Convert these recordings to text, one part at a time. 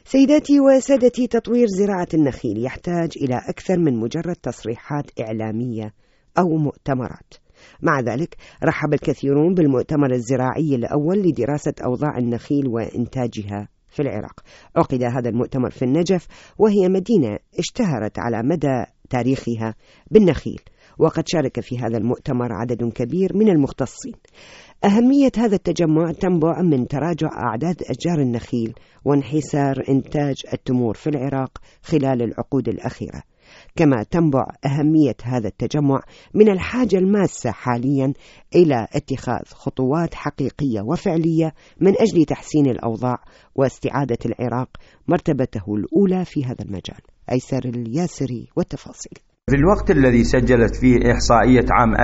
سيداتي وسادتي، تطوير زراعة النخيل يحتاج إلى أكثر من مجرد تصريحات إعلامية أو مؤتمرات. مع ذلك رحب الكثيرون بالمؤتمر الزراعي الأول لدراسة أوضاع النخيل وإنتاجها في العراق. عقد هذا المؤتمر في النجف، وهي مدينة اشتهرت على مدى تاريخها بالنخيل، وقد شارك في هذا المؤتمر عدد كبير من المختصين. أهمية هذا التجمع تنبع من تراجع أعداد أشجار النخيل وانحسار إنتاج التمور في العراق خلال العقود الأخيرة، كما تنبع أهمية هذا التجمع من الحاجة الماسة حاليا إلى اتخاذ خطوات حقيقية وفعلية من أجل تحسين الأوضاع واستعادة العراق مرتبته الأولى في هذا المجال. أيسر الياسري والتفاصيل. في الوقت الذي سجلت فيه إحصائية عام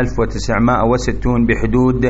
1960 بحدود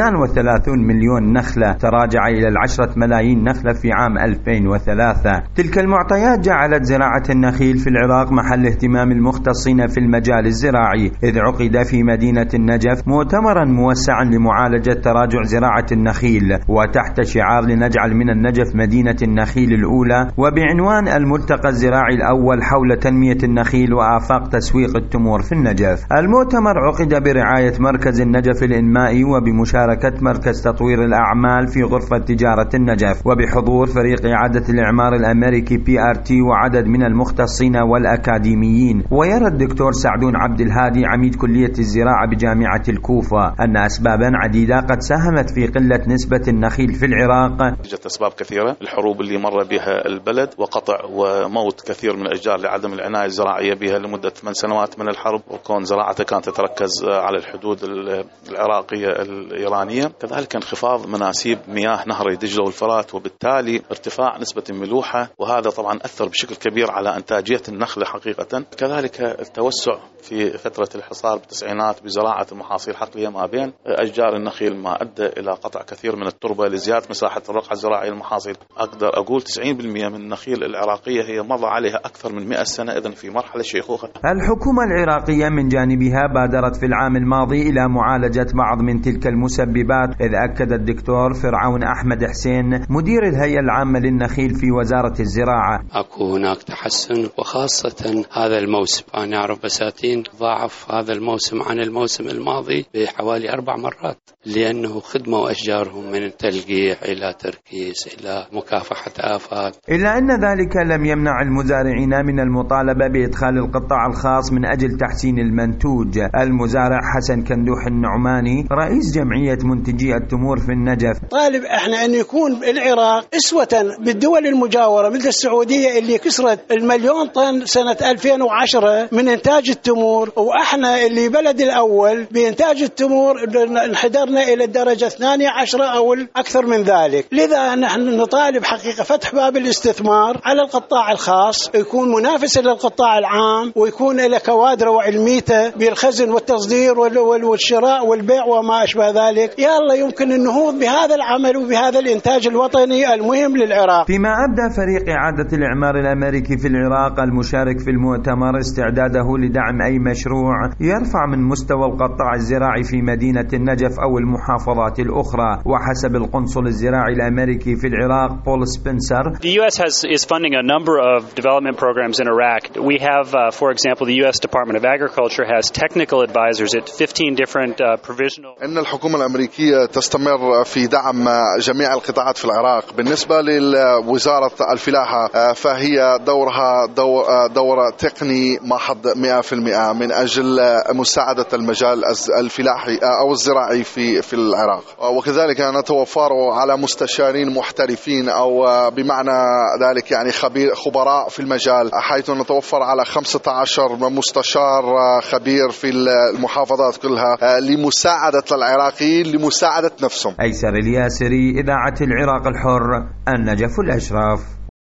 32 مليون نخلة، تراجع إلى 10 ملايين نخلة في عام 2003. تلك المعطيات جعلت زراعة النخيل في العراق محل اهتمام المختصين في المجال الزراعي، إذ عقد في مدينة النجف مؤتمرا موسعا لمعالجة تراجع زراعة النخيل، وتحت شعار لنجعل من النجف مدينة النخيل الأولى، وبعنوان الملتقى الزراعي الأول حول تنمية النخيل وآفاق تسويق التمور في النجف. المؤتمر عقد برعاية مركز النجف الإنمائي وبمشاركة مركز تطوير الأعمال في غرفة تجارة النجف، وبحضور فريق إعادة الإعمار الأمريكي PRT وعدد من المختصين والأكاديميين. ويرى الدكتور سعدون عبد الهادي عميد كلية الزراعة بجامعة الكوفة أن أسبابا عديدة قد ساهمت في قلة نسبة النخيل في العراق. وجدت أسباب كثيرة: الحروب اللي مر بها البلد، وقطع وموت كثير من الأشجار لعدم العناية الزراعية بها لمدة 8 سنوات من الحرب، وكون زراعته كانت تتركز على الحدود العراقية الإيرانية. كذلك انخفاض مناسيب مياه نهر دجلة والفرات، وبالتالي ارتفاع نسبة الملوحة، وهذا طبعا أثر بشكل كبير على إنتاجية النخل حقيقة. كذلك التوسع في فترة الحصار بالتسعينات بزراعة المحاصيل الحقلية ما بين أشجار النخيل، ما أدى إلى قطع كثير من التربة لزيادة مساحة الرقعة الزراعية للمحاصيل. أقدر أقول 90% من النخيل العراقية هي مضى عليها أكثر من 100 سنة، إذن في مرحلة شيخوخة. الحكومة العراقية من جانبها بادرت في العام الماضي إلى معالجة بعض من تلك المسببات، إذ أكد الدكتور فرعون أحمد حسين مدير الهيئة العامة للنخيل في وزارة الزراعة: أكو هناك تحسن، وخاصة هذا الموسم. أنا أعرف بساتين ضاعف هذا الموسم عن الموسم الماضي بحوالي 4 مرات، لأنه خدموا أشجارهم من تلقيح إلى تركيز إلى مكافحة آفات. إلا أن ذلك لم يمنع المزارعين من المطالبة بإدخال القطاع الخاص من أجل تحسين المنتوج. المزارع حسن كندوح النعماني رئيس جمعية منتجي التمور في النجف: طالب احنا أن يكون العراق أسوة بالدول المجاورة مثل السعودية اللي كسرت 1,000,000 طن سنة 2010 من إنتاج التمور، وإحنا اللي بلد الأول بإنتاج التمور انحدرنا إلى الدرجة 12 أو أكثر من ذلك. لذا نحن نطالب حقيقة فتح باب الاستثمار على القطاع الخاص، يكون منافس للقطاع العام، ويكون له كوادر وعلميته بالخزن والتصدير والشراء والبيع وما أشبه ذلك. يلا يمكن النهوض بهذا العمل وبهذا الإنتاج الوطني المهم للعراق. فيما أبدى فريق إعادة الإعمار الأمريكي في العراق المشارك في المؤتمر استعداده لدعم أي مشروع يرفع من مستوى القطاع الزراعي في مدينة النجف أو المحافظات الأخرى. وحسب القنصل الزراعي الأمريكي في العراق بول سبنسر: The U.S. is funding a number of development programs in Iraq. We have, for example, the U.S. Department of Agriculture has technical advisors at 15 different provisional. إن الحكومة الأمريكية تستمر في دعم جميع القطاعات في العراق. بالنسبة لوزارة الفلاحة فهي دورها دور تقني محض 100% من أجل مساعدة المجال الفلاحي أو الزراعي في العراق، وكذلك نتوفر على مستشارين محترفين أو بمعنى ذلك يعني خبراء في المجال، حيث نتوفر على 15 مستشار خبير في المحافظات كلها لمساعدة العراقيين لمساعدة نفسهم. أيسر الياسري، إذاعة العراق الحر، النجف الأشرف.